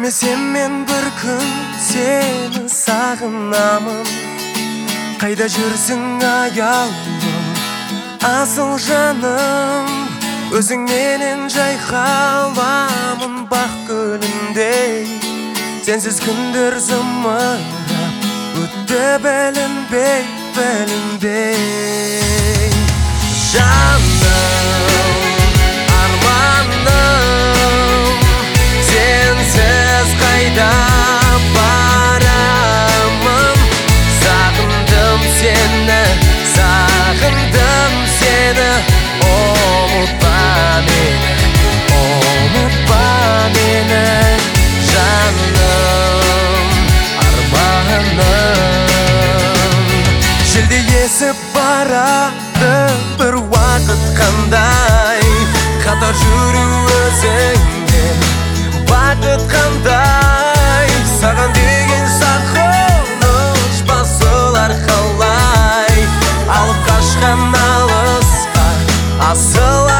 Көрмесем мен бір күн сені сағынамын. Қайда жүрсің аяулым, асыл жаным? Өзіңменен жайқаламын бақ көліндей. Сенсіз күндер зымырап өтті білінбей, білінбей. Жаным, арманым, сенсіз қайда барамын? Сағындым сені, сағындым сені. Ұмытпа мені, ұмытпа мені. Жаным, арманым. Желде есіп барады бір уақыт қандай, қатар жүру өзіңмен бақыт қандай. Саған деген сағыныш басылар қалай, алып қашқан алысқа асыл